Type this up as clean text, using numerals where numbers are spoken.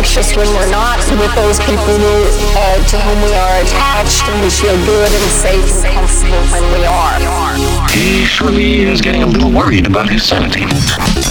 anxious when we're not with those people to whom we are attached, and we feel good and safe and comfortable when we are. He surely is getting a little worried about his sanity.